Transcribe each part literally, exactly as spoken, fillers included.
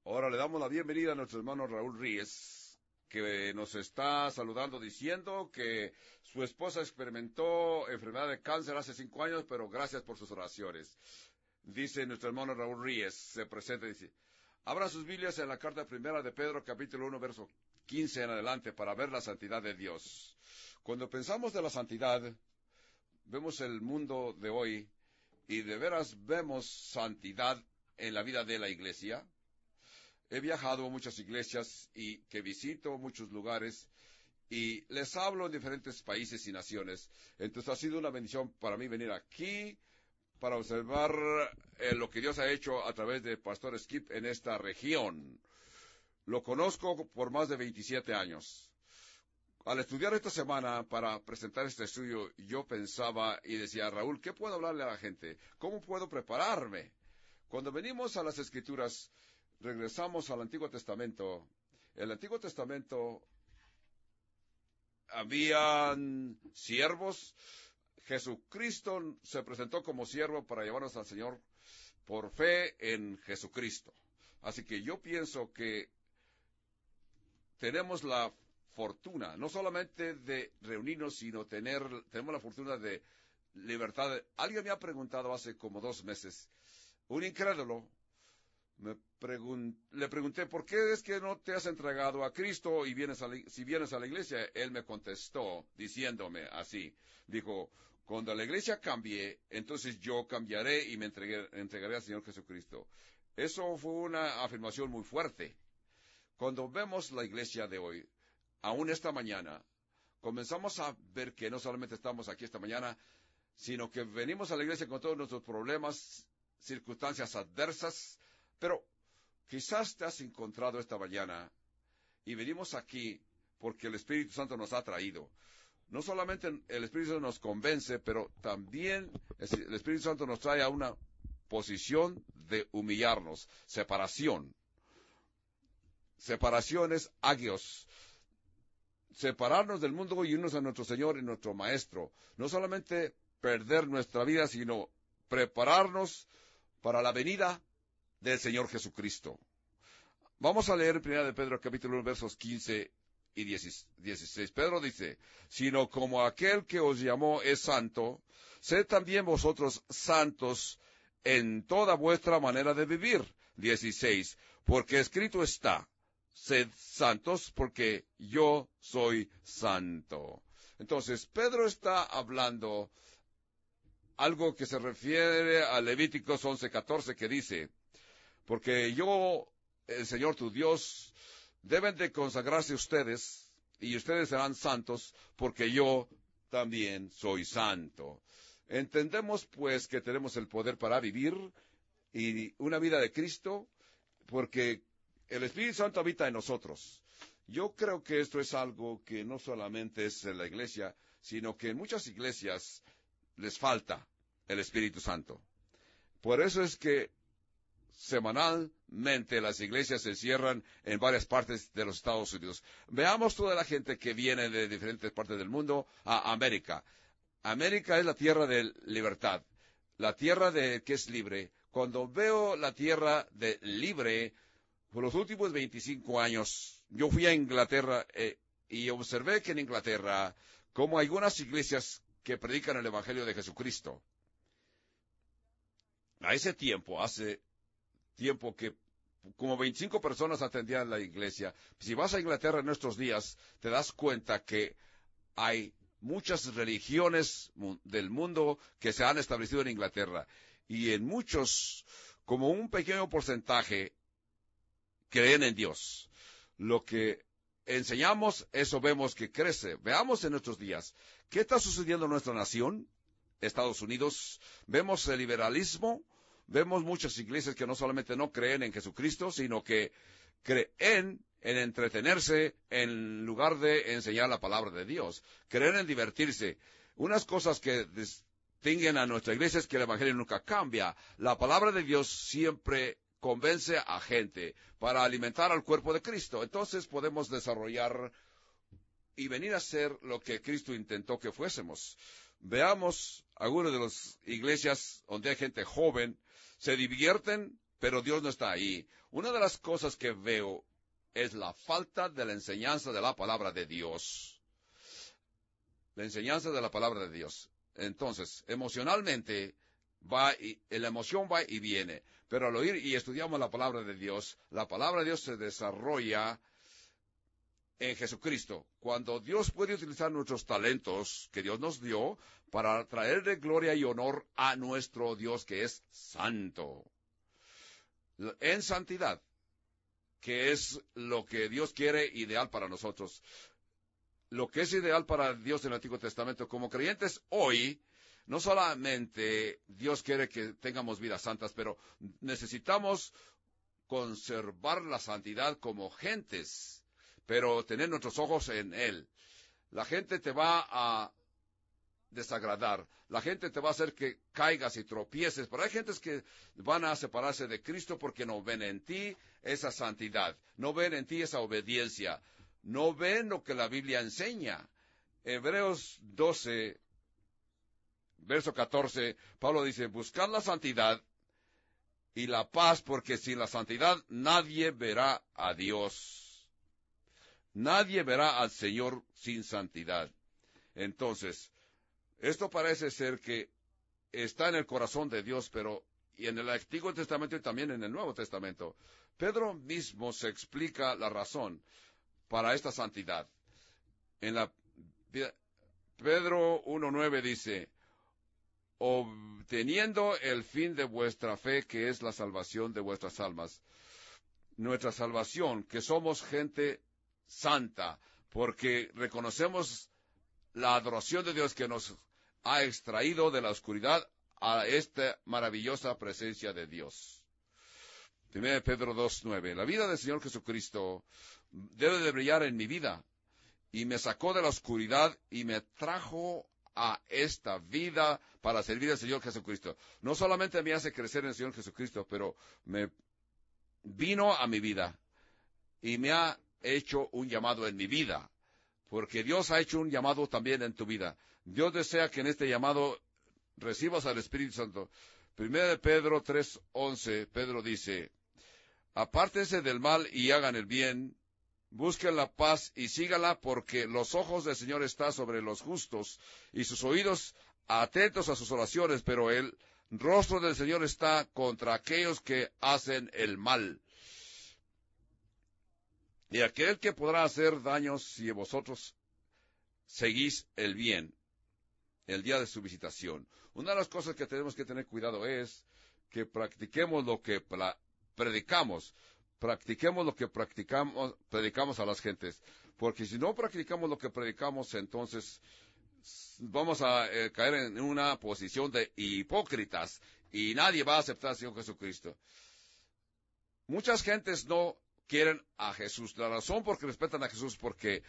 Ahora le damos la bienvenida a nuestro hermano Raúl Ríez, que nos está saludando diciendo que su esposa experimentó enfermedad de cáncer hace cinco años, pero gracias por sus oraciones. Dice nuestro hermano Raúl Ríez, se presenta y dice, abran sus Biblias en la carta primera de Pedro, capítulo uno, verso quince en adelante, para ver la santidad de Dios. Cuando pensamos de la santidad, vemos el mundo de hoy, y de veras vemos santidad en la vida de la iglesia. He viajado a muchas iglesias y que visito muchos lugares y les hablo en diferentes países y naciones. Entonces ha sido una bendición para mí venir aquí para observar eh, lo que Dios ha hecho a través de Pastor Skip en esta región. Lo conozco por más de veintisiete años. Al estudiar esta semana para presentar este estudio, yo pensaba y decía, Raúl, ¿qué puedo hablarle a la gente? ¿Cómo puedo prepararme? Cuando venimos a las Escrituras, regresamos al Antiguo Testamento. El Antiguo Testamento habían siervos. Jesucristo se presentó como siervo para llevarnos al Señor por fe en Jesucristo. Así que yo pienso que tenemos la fortuna, no solamente de reunirnos, sino tener, tenemos la fortuna de libertad. Alguien me ha preguntado hace como dos meses, un incrédulo, me pregun le pregunté, ¿por qué es que no te has entregado a Cristo y vienes a la, si vienes a la iglesia? Él me contestó diciéndome así, dijo, cuando la iglesia cambie, entonces yo cambiaré y me entregué, entregaré al Señor Jesucristo. Eso fue una afirmación muy fuerte. Cuando vemos la iglesia de hoy, aún esta mañana, comenzamos a ver que no solamente estamos aquí esta mañana, sino que venimos a la iglesia con todos nuestros problemas, circunstancias adversas, pero quizás te has encontrado esta mañana y venimos aquí porque el Espíritu Santo nos ha traído. No solamente el Espíritu Santo nos convence, pero también el Espíritu Santo nos trae a una posición de humillarnos, separación. Separación es agios. Separarnos del mundo y unirnos a nuestro Señor y nuestro Maestro. No solamente perder nuestra vida, sino prepararnos para la venida del Señor Jesucristo. Vamos a leer en primera de Pedro, capítulo uno, versos quince y dieciséis. Pedro dice, sino como aquel que os llamó es santo, sed también vosotros santos en toda vuestra manera de vivir. dieciséis. Porque escrito está, sed santos porque yo soy santo. Entonces, Pedro está hablando algo que se refiere a Levíticos once catorce, que dice, porque yo, el Señor tu Dios, deben de consagrarse ustedes, y ustedes serán santos, porque yo también soy santo. Entendemos, pues, que tenemos el poder para vivir y una vida de Cristo, porque el Espíritu Santo habita en nosotros. Yo creo que esto es algo que no solamente es en la iglesia, sino que en muchas iglesias les falta el Espíritu Santo. Por eso es que semanalmente las iglesias se cierran en varias partes de los Estados Unidos. Veamos toda la gente que viene de diferentes partes del mundo a América. América es la tierra de libertad, la tierra de que es libre. Cuando veo la tierra de libre, por los últimos veinticinco años, yo fui a Inglaterra eh, y observé que en Inglaterra, como hay algunas iglesias que predican el Evangelio de Jesucristo. A ese tiempo, hace tiempo que como veinticinco personas atendían la iglesia. Si vas a Inglaterra en nuestros días, te das cuenta que hay muchas religiones del mundo que se han establecido en Inglaterra. Y en muchos, como un pequeño porcentaje, creen en Dios. Lo que enseñamos, eso vemos que crece. Veamos en nuestros días, ¿qué está sucediendo en nuestra nación? Estados Unidos, vemos el liberalismo, vemos muchas iglesias que no solamente no creen en Jesucristo, sino que creen en entretenerse en lugar de enseñar la palabra de Dios. Creen en divertirse. Unas cosas que distinguen a nuestra iglesia es que el Evangelio nunca cambia. La palabra de Dios siempre convence a gente para alimentar al cuerpo de Cristo. Entonces podemos desarrollar y venir a ser lo que Cristo intentó que fuésemos. Veamos algunas de las iglesias donde hay gente joven, se divierten pero Dios no está ahí. Una de las cosas que veo es la falta de la enseñanza de la palabra de Dios. La enseñanza de la palabra de Dios. Entonces, emocionalmente, va y, la emoción va y viene. Pero al oír y estudiamos la palabra de Dios, la palabra de Dios se desarrolla en Jesucristo. Cuando Dios puede utilizar nuestros talentos que Dios nos dio para traerle gloria y honor a nuestro Dios que es santo. En santidad, que es lo que Dios quiere ideal para nosotros. Lo que es ideal para Dios en el Antiguo Testamento. Como creyentes hoy, no solamente Dios quiere que tengamos vidas santas, pero necesitamos conservar la santidad como gentes, pero tener nuestros ojos en Él. La gente te va a desagradar, la gente te va a hacer que caigas y tropieces, pero hay gentes que van a separarse de Cristo porque no ven en ti esa santidad, no ven en ti esa obediencia, no ven lo que la Biblia enseña. Hebreos doce, verso catorce, Pablo dice, buscad la santidad y la paz, porque sin la santidad nadie verá a Dios. Nadie verá al Señor sin santidad. Entonces, esto parece ser que está en el corazón de Dios, pero y en el Antiguo Testamento y también en el Nuevo Testamento. Pedro mismo se explica la razón para esta santidad. En la Pedro uno nueve dice, obteniendo el fin de vuestra fe, que es la salvación de vuestras almas. Nuestra salvación, que somos gente santa, porque reconocemos la adoración de Dios que nos ha extraído de la oscuridad a esta maravillosa presencia de Dios. primera Pedro dos nueve. La vida del Señor Jesucristo debe de brillar en mi vida, y me sacó de la oscuridad y me trajo a esta vida para servir al Señor Jesucristo. No solamente me hace crecer en el Señor Jesucristo, pero me vino a mi vida y me ha hecho un llamado en mi vida, porque Dios ha hecho un llamado también en tu vida. Dios desea que en este llamado recibas al Espíritu Santo. Primera de Pedro tres once, Pedro dice, apártense del mal y hagan el bien, busquen la paz y sígala, porque los ojos del Señor están sobre los justos y sus oídos atentos a sus oraciones, pero el rostro del Señor está contra aquellos que hacen el mal. Y aquel que podrá hacer daños si vosotros seguís el bien, el día de su visitación. Una de las cosas que tenemos que tener cuidado es que practiquemos lo que predicamos. Practiquemos lo que practicamos, predicamos a las gentes. Porque si no practicamos lo que predicamos, entonces vamos a eh, caer en una posición de hipócritas y nadie va a aceptar al Señor Jesucristo. Muchas gentes no quieren a Jesús. La razón por que respetan a Jesús es porque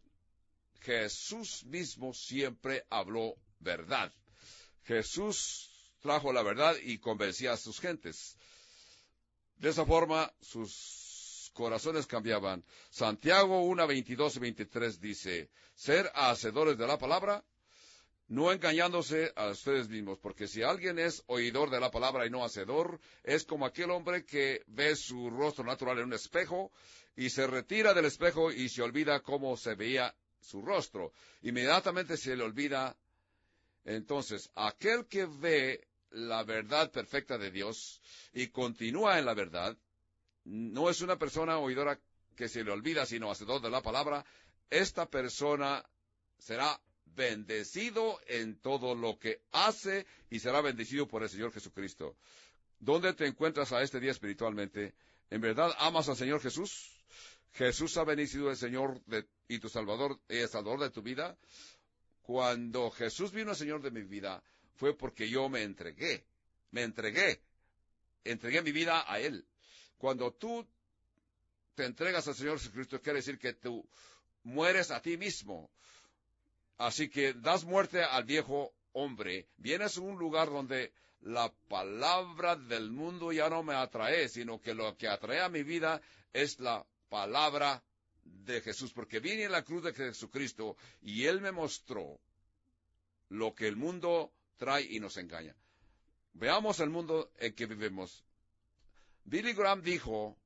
Jesús mismo siempre habló verdad. Jesús trajo la verdad y convencía a sus gentes. De esa forma, sus corazones cambiaban. Santiago uno, veintidós y veintitrés dice, ser hacedores de la palabra, no engañándose a ustedes mismos, porque si alguien es oidor de la palabra y no hacedor, es como aquel hombre que ve su rostro natural en un espejo y se retira del espejo y se olvida cómo se veía su rostro. Inmediatamente se le olvida. Entonces, aquel que ve la verdad perfecta de Dios y continúa en la verdad, no es una persona oidora que se le olvida, sino hacedor de la palabra. Esta persona será bendecido en todo lo que hace y será bendecido por el Señor Jesucristo. ¿Dónde te encuentras a este día espiritualmente? ¿En verdad amas al Señor Jesús? ¿Jesús ha bendecido el Señor de, y tu Salvador, el Salvador de tu vida? Cuando Jesús vino al Señor de mi vida, fue porque yo me entregué, me entregué, entregué mi vida a Él. Cuando tú te entregas al Señor Jesucristo, quiere decir que tú mueres a ti mismo. Así que das muerte al viejo hombre. Vienes a un lugar donde la palabra del mundo ya no me atrae, sino que lo que atrae a mi vida es la palabra de Jesús. Porque vine en la cruz de Jesucristo y Él me mostró lo que el mundo trae y nos engaña. Veamos el mundo en que vivimos. Billy Graham dijo,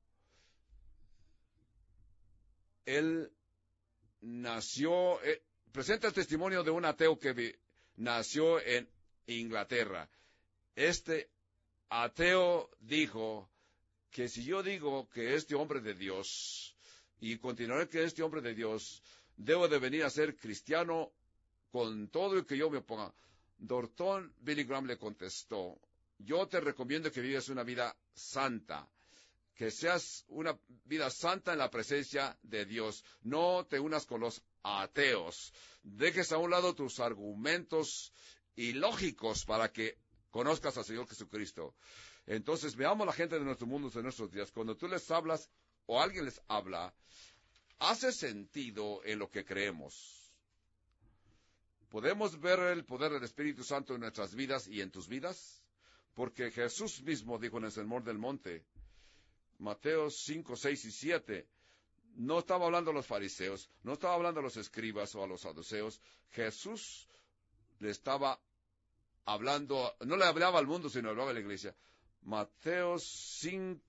él nació, eh, presenta el testimonio de un ateo que vi, nació en Inglaterra. Este ateo dijo que si yo digo que este hombre de Dios, y continuaré que este hombre de Dios, debo de venir a ser cristiano con todo el que yo me oponga. Doctor Billy Graham le contestó, yo te recomiendo que vivas una vida santa, que seas una vida santa en la presencia de Dios. No te unas con los ateos. Dejes a un lado tus argumentos ilógicos para que conozcas al Señor Jesucristo. Entonces, veamos la gente de nuestro mundo, de nuestros días. Cuando tú les hablas o alguien les habla, hace sentido en lo que creemos. ¿Podemos ver el poder del Espíritu Santo en nuestras vidas y en tus vidas? Porque Jesús mismo dijo en el Sermón del Monte, Mateo cinco, seis y siete, no estaba hablando a los fariseos, no estaba hablando a los escribas o a los saduceos. Jesús le estaba hablando, no le hablaba al mundo, sino hablaba a la iglesia. Mateo cinco,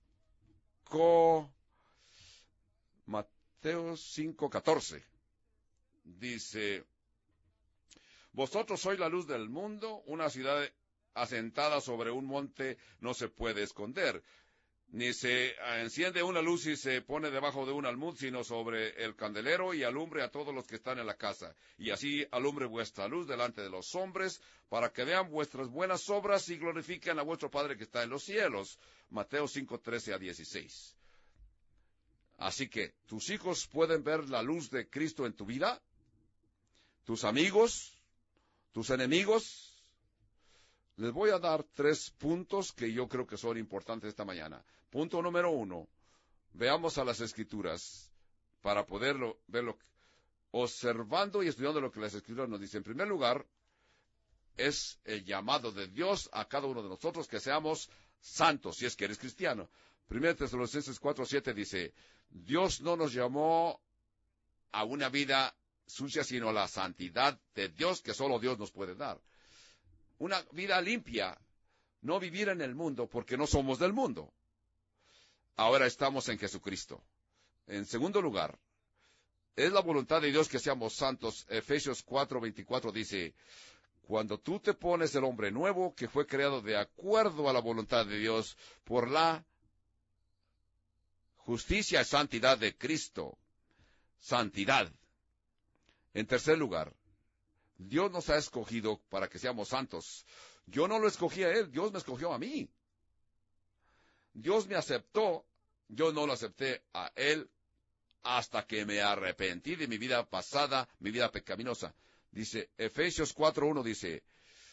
Mateo cinco, catorce, dice, vosotros sois la luz del mundo, una ciudad asentada sobre un monte no se puede esconder. Ni se enciende una luz y se pone debajo de un almud, sino sobre el candelero y alumbre a todos los que están en la casa. Y así alumbre vuestra luz delante de los hombres, para que vean vuestras buenas obras y glorifiquen a vuestro Padre que está en los cielos. Mateo cinco, trece a dieciséis. Así que, ¿tus hijos pueden ver la luz de Cristo en tu vida? ¿Tus amigos? ¿Tus enemigos? Les voy a dar tres puntos que yo creo que son importantes esta mañana. Punto número uno, veamos a las Escrituras para poderlo verlo, observando y estudiando lo que las Escrituras nos dicen. En primer lugar, es el llamado de Dios a cada uno de nosotros que seamos santos, si es que eres cristiano. Primera Tesalonicenses cuatro, siete dice, Dios no nos llamó a una vida sucia, sino a la santidad de Dios que solo Dios nos puede dar. Una vida limpia, no vivir en el mundo, porque no somos del mundo. Ahora estamos en Jesucristo. En segundo lugar, es la voluntad de Dios que seamos santos. Efesios cuatro, veinticuatro dice, cuando tú te pones el hombre nuevo, que fue creado de acuerdo a la voluntad de Dios, por la justicia y santidad de Cristo. Santidad. En tercer lugar, Dios nos ha escogido para que seamos santos. Yo no lo escogí a Él, Dios me escogió a mí. Dios me aceptó, yo no lo acepté a Él hasta que me arrepentí de mi vida pasada, mi vida pecaminosa. Dice, Efesios cuatro, uno dice,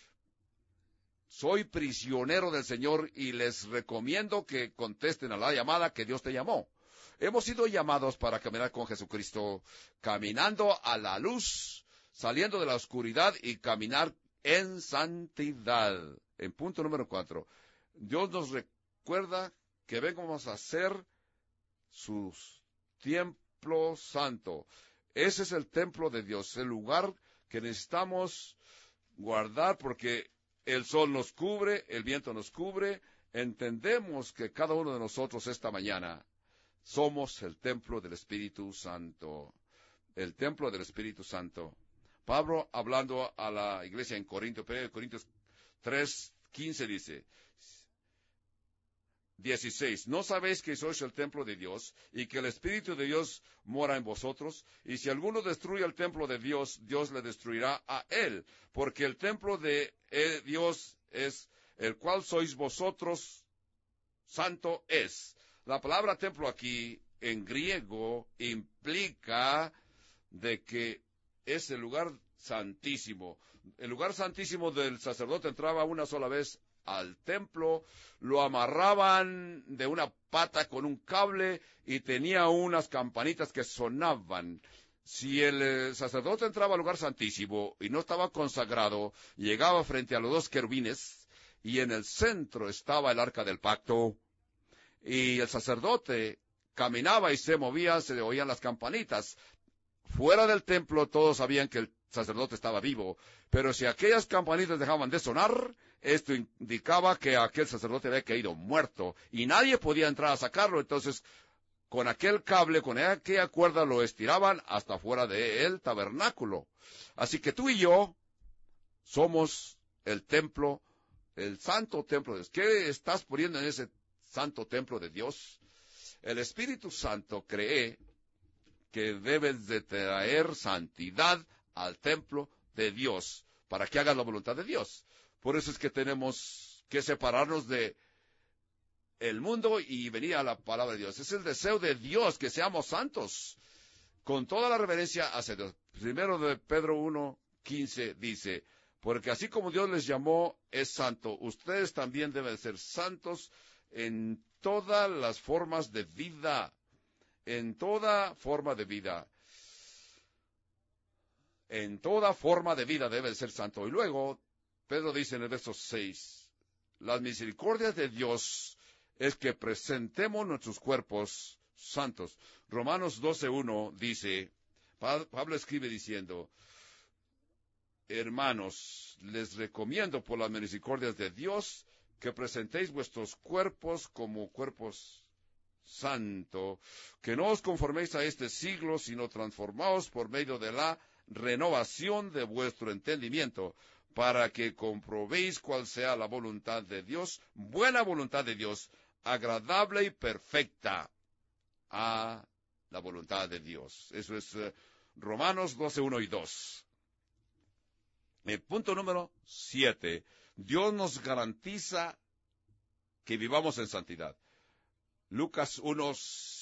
soy prisionero del Señor y les recomiendo que contesten a la llamada que Dios te llamó. Hemos sido llamados para caminar con Jesucristo, caminando a la luz, saliendo de la oscuridad y caminar en santidad. En punto número cuatro, Dios nos recuerda que vengamos a ser su templo santo. Ese es el templo de Dios, el lugar que necesitamos guardar porque el sol nos cubre, el viento nos cubre. Entendemos que cada uno de nosotros esta mañana somos el templo del Espíritu Santo. El templo del Espíritu Santo. Pablo, hablando a la iglesia en Corinto, primera Corintios tres, quince dice, dieciséis, ¿no sabéis que sois el templo de Dios y que el Espíritu de Dios mora en vosotros? Y si alguno destruye el templo de Dios, Dios le destruirá a él, porque el templo de Dios es el cual sois vosotros, santo es. La palabra templo aquí en griego implica de que es el lugar santísimo. El lugar santísimo del sacerdote entraba una sola vez al templo, lo amarraban de una pata con un cable y tenía unas campanitas que sonaban. Si el eh, sacerdote entraba al lugar santísimo y no estaba consagrado, llegaba frente a los dos querubines y en el centro estaba el arca del pacto y el sacerdote caminaba y se movía, se le oían las campanitas. Fuera del templo todos sabían que el sacerdote estaba vivo. Pero si aquellas campanitas dejaban de sonar, esto indicaba que aquel sacerdote había caído muerto y nadie podía entrar a sacarlo. Entonces, con aquel cable, con aquella cuerda, lo estiraban hasta fuera del tabernáculo. Así que tú y yo somos el templo, el santo templo de Dios. ¿Qué estás poniendo en ese santo templo de Dios? El Espíritu Santo cree que debes de traer santidad al templo de Dios para que hagas la voluntad de Dios. Por eso es que tenemos que separarnos de el mundo y venir a la palabra de Dios. Es el deseo de Dios que seamos santos, con toda la reverencia hacia Dios. Primero de Pedro uno quince dice, porque así como Dios les llamó es santo, ustedes también deben ser santos en todas las formas de vida, en toda forma de vida. En toda forma de vida debe ser santo. Y luego, Pedro dice en el verso seis, las misericordias de Dios es que presentemos nuestros cuerpos santos. Romanos doce uno dice, Pablo escribe diciendo, hermanos, les recomiendo por las misericordias de Dios que presentéis vuestros cuerpos como cuerpos santos, que no os conforméis a este siglo, sino transformaos por medio de la renovación de vuestro entendimiento, para que comprobéis cuál sea la voluntad de Dios, buena voluntad de Dios, agradable y perfecta a la voluntad de Dios. Eso es uh, Romanos doce uno y dos. El punto número siete. Dios nos garantiza que vivamos en santidad. Lucas uno,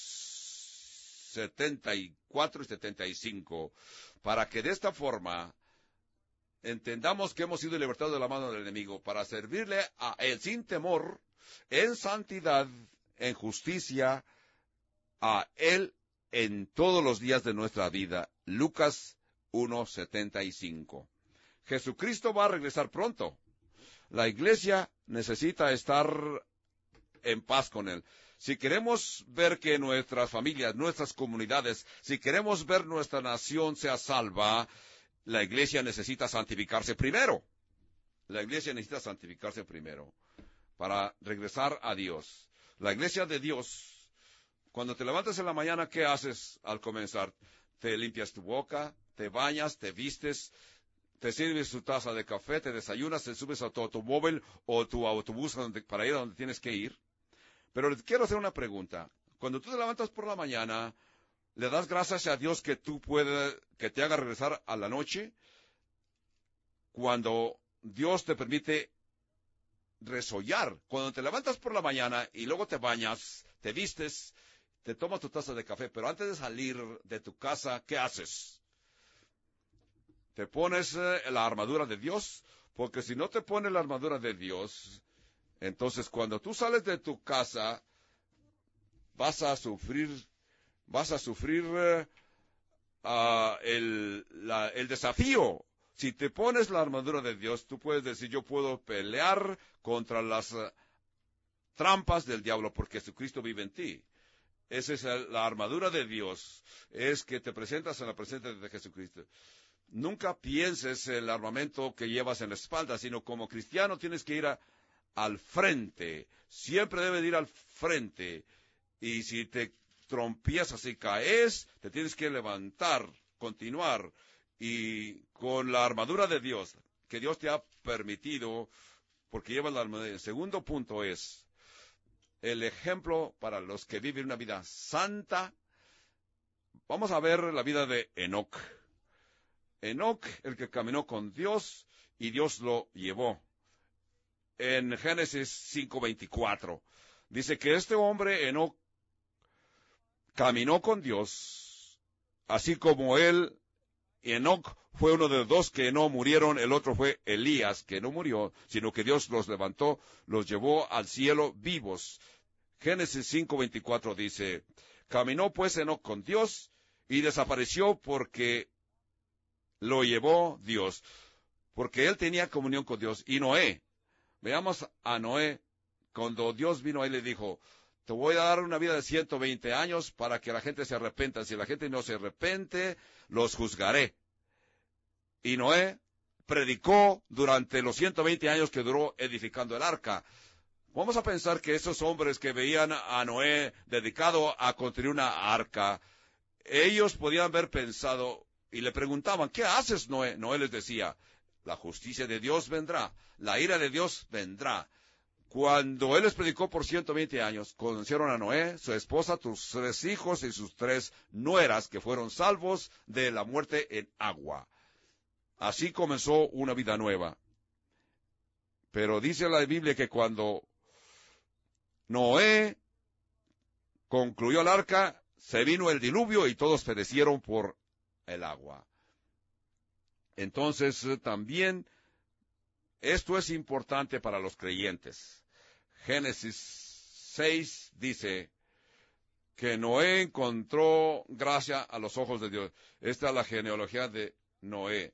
setenta y cuatro y setenta y cinco. Para que de esta forma entendamos que hemos sido libertados de la mano del enemigo para servirle a él sin temor, en santidad, en justicia, a él en todos los días de nuestra vida. Lucas uno, setenta y cinco. Jesucristo va a regresar pronto. La iglesia necesita estar en paz con él. Si queremos ver que nuestras familias, nuestras comunidades, si queremos ver nuestra nación sea salva, la iglesia necesita santificarse primero. La iglesia necesita santificarse primero para regresar a Dios. La iglesia de Dios, cuando te levantas en la mañana, ¿qué haces al comenzar? Te limpias tu boca, te bañas, te vistes, te sirves tu taza de café, te desayunas, te subes a tu automóvil o tu autobús donde, para ir a donde tienes que ir. Pero les quiero hacer una pregunta. Cuando tú te levantas por la mañana, ¿le das gracias a Dios que tú puedes, que te haga regresar a la noche? Cuando Dios te permite resollar, cuando te levantas por la mañana y luego te bañas, te vistes, te tomas tu taza de café, pero antes de salir de tu casa, ¿qué haces? Te pones eh, la armadura de Dios, porque si no te pones la armadura de Dios, entonces cuando tú sales de tu casa, vas a sufrir, vas a sufrir uh, uh, el, la, el desafío. Si te pones la armadura de Dios, tú puedes decir, yo puedo pelear contra las uh, trampas del diablo, porque Jesucristo vive en ti. Esa es el, la armadura de Dios, es que te presentas en la presencia de Jesucristo. Nunca pienses el armamento que llevas en la espalda, sino como cristiano tienes que ir a, al frente. Siempre debes ir al frente. Y si te trompiezas y caes, te tienes que levantar, continuar. Y con la armadura de Dios, que Dios te ha permitido, porque llevas la armadura. El segundo punto es el ejemplo para los que viven una vida santa. Vamos a ver la vida de Enoc. Enoc, el que caminó con Dios, y Dios lo llevó. En Génesis cinco veinticuatro, dice que este hombre, Enoc, caminó con Dios, así como él, Enoc, fue uno de los dos que no murieron, el otro fue Elías, que no murió, sino que Dios los levantó, los llevó al cielo vivos. Génesis cinco veinticuatro dice, caminó pues Enoc con Dios, y desapareció porque lo llevó Dios, porque él tenía comunión con Dios. Y Noé, veamos a Noé, cuando Dios vino a él y le dijo, te voy a dar una vida de ciento veinte años para que la gente se arrepienta. Si la gente no se arrepiente, los juzgaré. Y Noé predicó durante los ciento veinte años que duró edificando el arca. Vamos a pensar que esos hombres que veían a Noé dedicado a construir una arca, ellos podían haber pensado y le preguntaban, ¿qué haces, Noé? Noé les decía, la justicia de Dios vendrá, la ira de Dios vendrá. Cuando él les predicó por ciento veinte años, conocieron a Noé, su esposa, sus tres hijos y sus tres nueras, que fueron salvos de la muerte en agua. Así comenzó una vida nueva. Pero dice la Biblia que cuando Noé concluyó el arca, se vino el diluvio y todos perecieron por el agua. Entonces, también, esto es importante para los creyentes. Génesis seis dice que Noé encontró gracia a los ojos de Dios. Esta es la genealogía de Noé.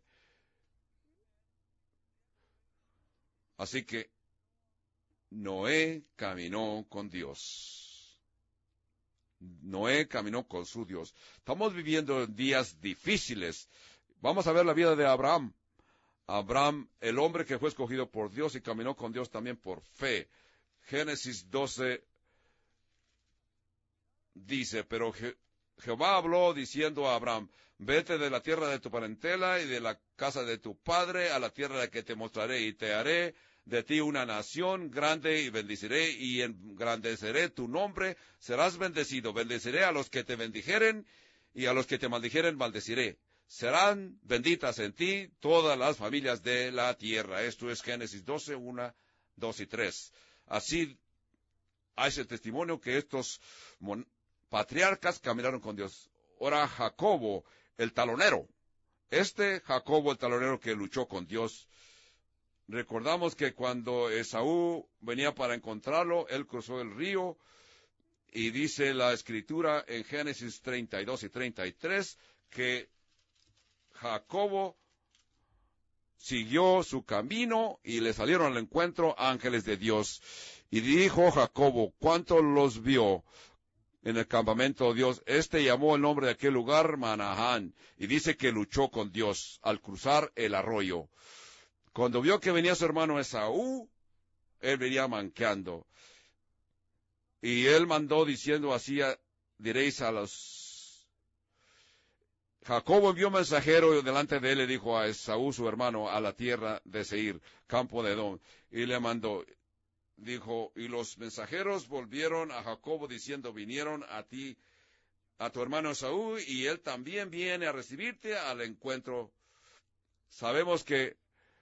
Así que Noé caminó con Dios. Noé caminó con su Dios. Estamos viviendo días difíciles. Vamos a ver la vida de Abraham. Abraham, el hombre que fue escogido por Dios y caminó con Dios también por fe. Génesis doce dice, pero Je- Jehová habló diciendo a Abraham, vete de la tierra de tu parentela y de la casa de tu padre a la tierra de que te mostraré, y te haré de ti una nación grande, y bendeciré y engrandeceré tu nombre, serás bendecido, bendeciré a los que te bendijeren, y a los que te maldijeren maldeciré. Serán benditas en ti todas las familias de la tierra. Esto es Génesis doce, uno, dos y tres. Así hay ese testimonio que estos mon- patriarcas caminaron con Dios. Ahora Jacobo, el talonero. Este Jacobo, el talonero que luchó con Dios. Recordamos que cuando Esaú venía para encontrarlo, él cruzó el río, y dice la Escritura en Génesis treinta y dos y treinta y tres, que Jacobo siguió su camino y le salieron al encuentro ángeles de Dios. Y dijo Jacobo, ¿cuánto los vio en el campamento de Dios? Este llamó el nombre de aquel lugar Manaán, y dice que luchó con Dios al cruzar el arroyo. Cuando vio que venía su hermano Esaú, él venía manqueando. Y él mandó diciendo así, diréis a los... Jacobo envió un mensajero delante de él y dijo a Esaú, su hermano, a la tierra de Seir, campo de Edom, y le mandó, dijo, y los mensajeros volvieron a Jacobo diciendo, vinieron a ti, a tu hermano Esaú, y él también viene a recibirte al encuentro. Sabemos que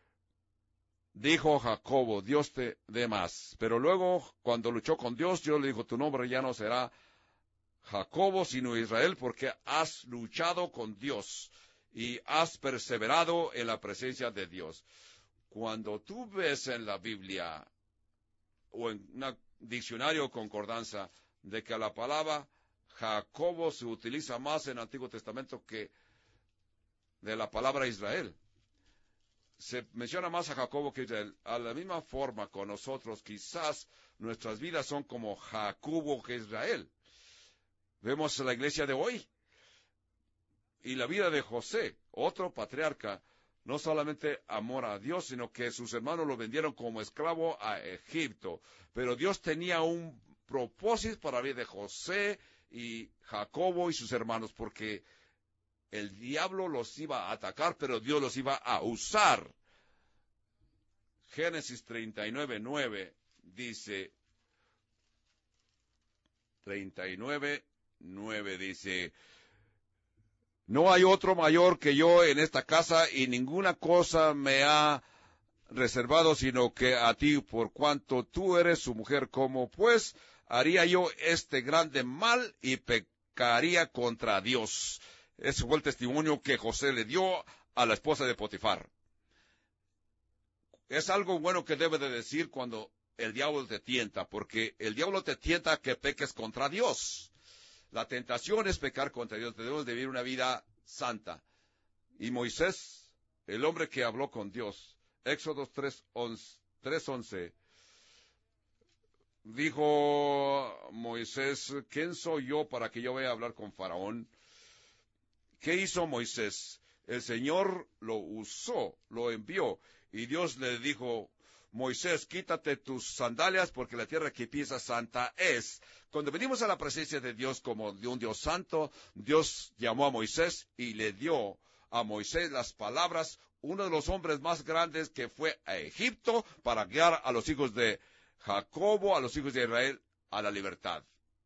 dijo Jacobo, Dios te dé más. Pero luego, cuando luchó con Dios, Dios le dijo, tu nombre ya no será Jacobo, sino Israel, porque has luchado con Dios y has perseverado en la presencia de Dios. Cuando tú ves en la Biblia o en un diccionario o concordancia de que la palabra Jacobo se utiliza más en el Antiguo Testamento que de la palabra Israel, se menciona más a Jacobo que Israel. A la misma forma con nosotros, quizás nuestras vidas son como Jacobo que Israel. Vemos la iglesia de hoy y la vida de José, otro patriarca, no solamente amor a Dios, sino que sus hermanos lo vendieron como esclavo a Egipto. Pero Dios tenía un propósito para la vida de José y Jacobo y sus hermanos, porque el diablo los iba a atacar, pero Dios los iba a usar. Génesis treinta y nueve, nueve dice, treinta y nueve, nueve dice, no hay otro mayor que yo en esta casa, y ninguna cosa me ha reservado sino que a ti, por cuanto tú eres su mujer. Como pues haría yo este grande mal y pecaría contra Dios. Ese fue el testimonio que José le dio a la esposa de Potifar. Es algo bueno que debe de decir cuando el diablo te tienta, porque el diablo te tienta a que peques contra Dios. La tentación es pecar contra Dios. Debemos de vivir una vida santa. Y Moisés, el hombre que habló con Dios, Éxodo tres once, dijo Moisés, ¿quién soy yo para que yo vaya a hablar con Faraón? ¿Qué hizo Moisés? El Señor lo usó, lo envió, y Dios le dijo, Moisés, quítate tus sandalias porque la tierra que pisas santa es. Cuando venimos a la presencia de Dios como de un Dios santo, Dios llamó a Moisés y le dio a Moisés las palabras, uno de los hombres más grandes que fue a Egipto para guiar a los hijos de Jacobo, a los hijos de Israel, a la libertad.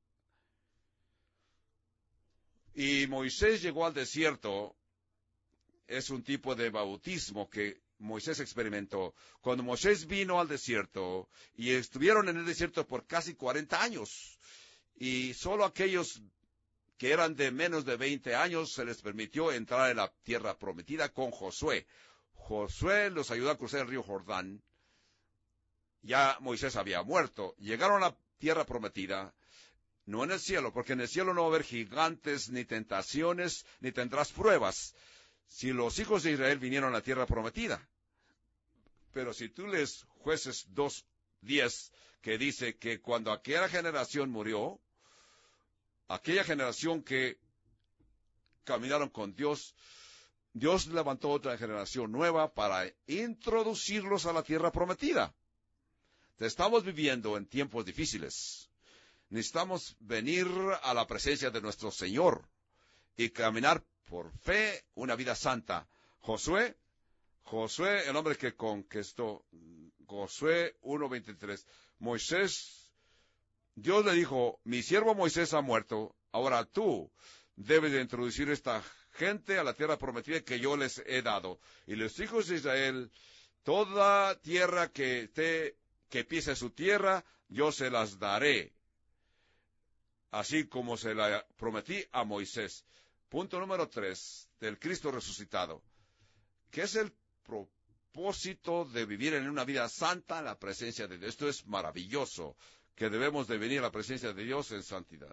Y Moisés llegó al desierto, es un tipo de bautismo que Moisés experimentó. Cuando Moisés vino al desierto, y estuvieron en el desierto por casi cuarenta años, y solo aquellos que eran de menos de veinte años se les permitió entrar en la tierra prometida con Josué. Josué los ayudó a cruzar el río Jordán. Ya Moisés había muerto. Llegaron a la tierra prometida, no en el cielo, porque en el cielo no va a haber gigantes, ni tentaciones, ni tendrás pruebas. Si los hijos de Israel vinieron a la tierra prometida. Pero si tú lees Jueces dos diez, que dice que cuando aquella generación murió, aquella generación que caminaron con Dios, Dios levantó otra generación nueva para introducirlos a la tierra prometida. Estamos viviendo en tiempos difíciles. Necesitamos venir a la presencia de nuestro Señor y caminar por fe una vida santa. Josué, Josué, el hombre que conquistó, Josué uno veintitrés. Moisés, Dios le dijo, mi siervo Moisés ha muerto, ahora tú debes de introducir esta gente a la tierra prometida que yo les he dado. Y los hijos de Israel, toda tierra que esté, que pise su tierra, yo se las daré. Así como se la prometí a Moisés. Punto número tres, del Cristo resucitado. ¿Qué es el propósito de vivir en una vida santa en la presencia de Dios? Esto es maravilloso, que debemos de venir a la presencia de Dios en santidad.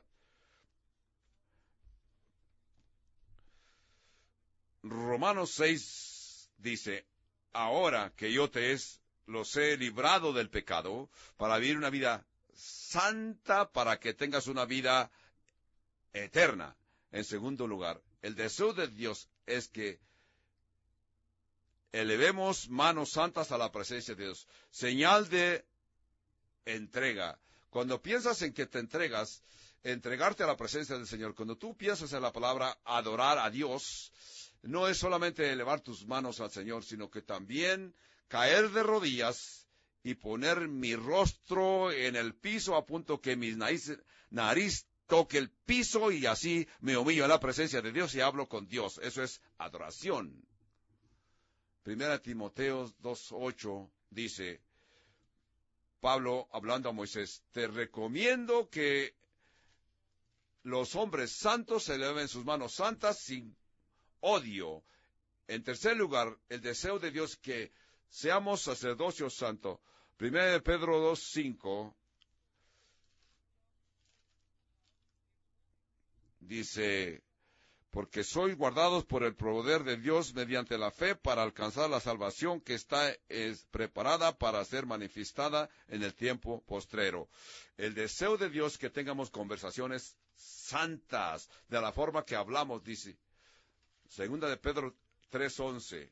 Romanos seis dice, ahora que yo te es, los he librado del pecado, para vivir una vida santa, para que tengas una vida eterna. En segundo lugar, el deseo de Dios es que elevemos manos santas a la presencia de Dios. Señal de entrega. Cuando piensas en que te entregas, entregarte a la presencia del Señor, cuando tú piensas en la palabra adorar a Dios, no es solamente elevar tus manos al Señor, sino que también caer de rodillas y poner mi rostro en el piso a punto que mi nariz, nariz toque el piso y así me humillo en la presencia de Dios y hablo con Dios. Eso es adoración. Primera Timoteo dos ocho dice, Pablo hablando a Moisés, te recomiendo que los hombres santos eleven sus manos santas sin odio. En tercer lugar, el deseo de Dios que seamos sacerdocio santo. Primera de Pedro dos cinco dice, porque sois guardados por el poder de Dios mediante la fe para alcanzar la salvación que está es preparada para ser manifestada en el tiempo postrero. El deseo de Dios que tengamos conversaciones santas, de la forma que hablamos, dice, segunda de Pedro tres once.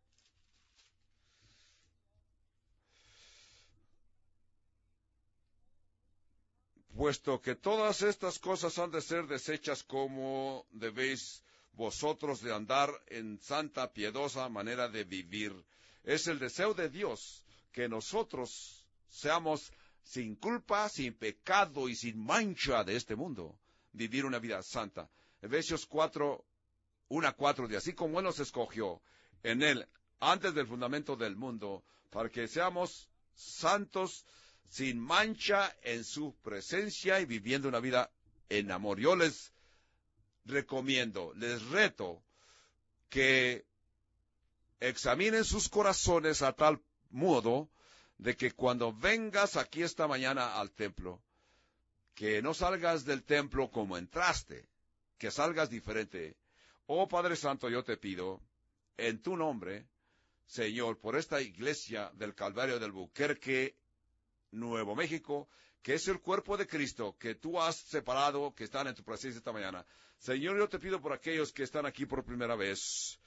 Puesto que todas estas cosas han de ser deshechas, como debéis vosotros de andar en santa, piadosa manera de vivir. Es el deseo de Dios que nosotros seamos sin culpa, sin pecado y sin mancha de este mundo. Vivir una vida santa. Efesios cuatro, uno a cuatro, de así como Él nos escogió en Él antes del fundamento del mundo, para que seamos santos, sin mancha en su presencia y viviendo una vida en amor. Yo les recomiendo, les reto que examinen sus corazones a tal modo de que cuando vengas aquí esta mañana al templo, que no salgas del templo como entraste, que salgas diferente. Oh Padre Santo, yo te pido, en tu nombre, Señor, por esta iglesia del Calvario del Albuquerque, Nuevo México, que es el cuerpo de Cristo, que tú has separado, que están en tu presencia esta mañana. Señor, yo te pido por aquellos que están aquí por primera vez,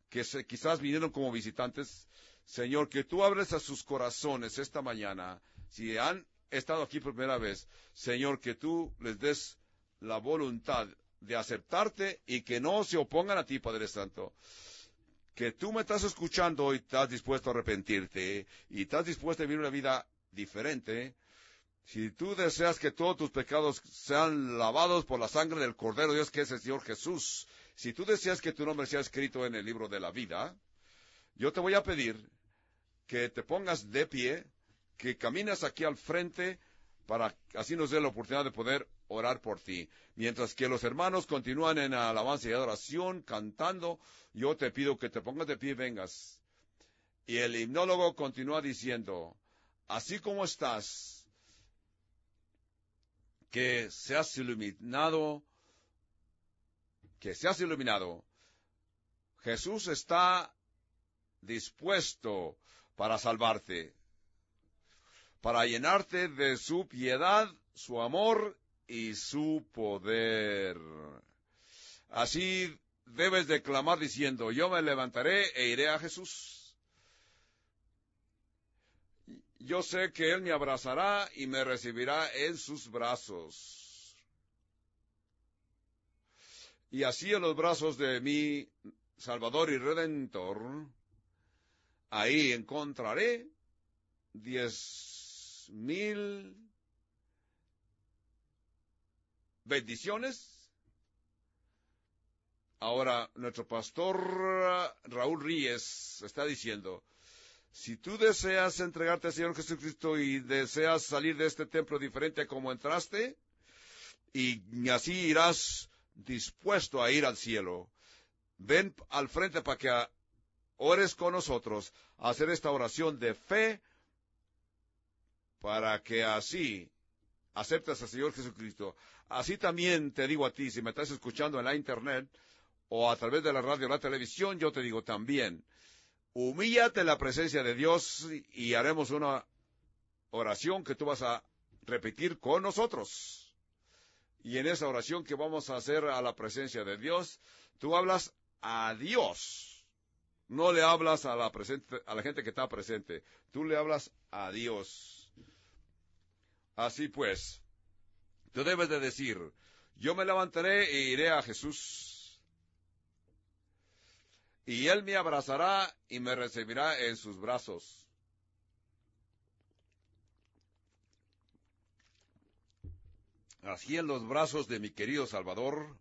que se, quizás vinieron como visitantes, Señor, que tú abres a sus corazones esta mañana, si han estado aquí por primera vez, Señor, que tú les des la voluntad de aceptarte y que no se opongan a ti, Padre Santo. Que tú me estás escuchando y estás dispuesto a arrepentirte y estás dispuesto a vivir una vida diferente. Si tú deseas que todos tus pecados sean lavados por la sangre del Cordero de Dios, que es el Señor Jesús, si tú deseas que tu nombre sea escrito en el libro de la vida, yo te voy a pedir que te pongas de pie, que camines aquí al frente, para así nos dé la oportunidad de poder orar por ti. Mientras que los hermanos continúan en alabanza y adoración, cantando, yo te pido que te pongas de pie y vengas. Y el himnólogo continúa diciendo, así como estás, que seas iluminado, que seas iluminado. Jesús está dispuesto para salvarte, para llenarte de su piedad, su amor y su poder. Así debes de clamar diciendo, yo me levantaré e iré a Jesús. Yo sé que Él me abrazará y me recibirá en sus brazos. Y así en los brazos de mi Salvador y Redentor, ahí encontraré diez mil bendiciones. Ahora, nuestro pastor Raúl Ríez está diciendo, si tú deseas entregarte al Señor Jesucristo y deseas salir de este templo diferente a como entraste, y así irás dispuesto a ir al cielo, ven al frente para que ores con nosotros, a hacer esta oración de fe, para que así aceptes al Señor Jesucristo. Así también te digo a ti, si me estás escuchando en la internet, o a través de la radio o la televisión, yo te digo también, humíllate en la presencia de Dios y haremos una oración que tú vas a repetir con nosotros. Y en esa oración que vamos a hacer a la presencia de Dios, tú hablas a Dios. No le hablas a la, presente, a la gente que está presente. Tú le hablas a Dios. Así pues, tú debes de decir, yo me levantaré e iré a Jesús. Y Él me abrazará y me recibirá en sus brazos. Así en los brazos de mi querido Salvador,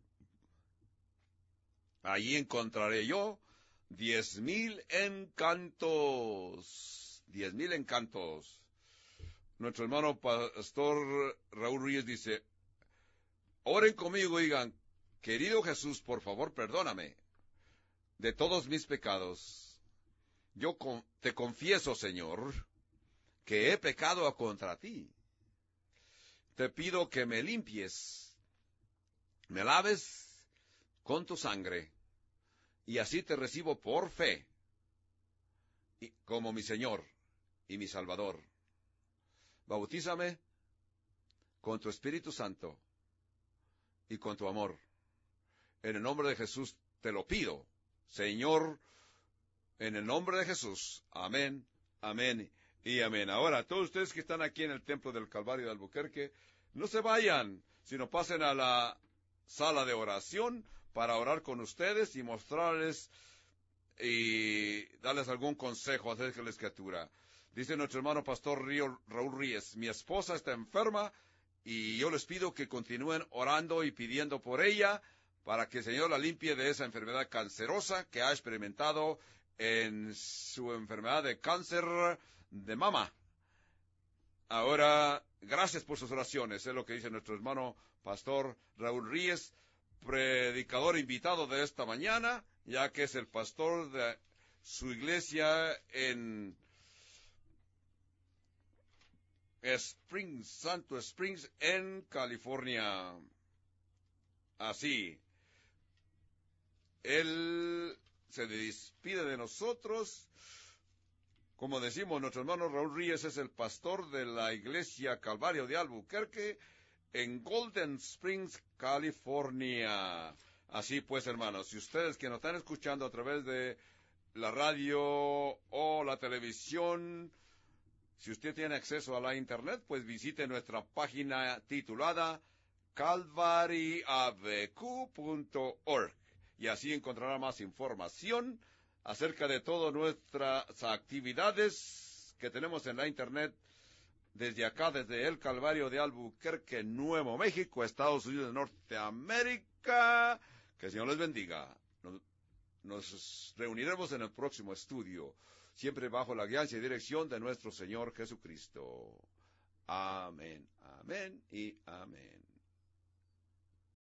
allí encontraré yo diez mil encantos. Diez mil encantos. Nuestro hermano pastor Raúl Ríez dice, oren conmigo y digan, querido Jesús, por favor, perdóname de todos mis pecados. Yo con, te confieso, Señor, que he pecado contra ti. Te pido que me limpies, me laves con tu sangre, y así te recibo por fe, y, como mi Señor y mi Salvador. Bautízame con tu Espíritu Santo y con tu amor. En el nombre de Jesús te lo pido, Señor, en el nombre de Jesús. Amén, amén y amén. Ahora, todos ustedes que están aquí en el Templo del Calvario de Albuquerque, no se vayan, sino pasen a la sala de oración para orar con ustedes y mostrarles y darles algún consejo acerca de la Escritura. Dice nuestro hermano pastor Río, Raúl Ríez, mi esposa está enferma y yo les pido que continúen orando y pidiendo por ella para que el Señor la limpie de esa enfermedad cancerosa que ha experimentado en su enfermedad de cáncer de mama. Ahora, gracias por sus oraciones, es lo que dice nuestro hermano pastor Raúl Ríez, predicador invitado de esta mañana, ya que es el pastor de su iglesia en Springs, Santo Springs, en California. Así, él se despide de nosotros. Como decimos, nuestro hermano Raúl Ríez es el pastor de la iglesia Calvario de Albuquerque en Golden Springs, California. Así pues, hermanos, si ustedes que nos están escuchando a través de la radio o la televisión. Si usted tiene acceso a la internet, pues visite nuestra página titulada calvary a b q punto org y así encontrará más información acerca de todas nuestras actividades que tenemos en la internet desde acá, desde el Calvario de Albuquerque, Nuevo México, Estados Unidos de Norteamérica. Que el Señor les bendiga. Nos, nos reuniremos en el próximo estudio, siempre bajo la guianza y dirección de nuestro Señor Jesucristo. Amén, amén y amén.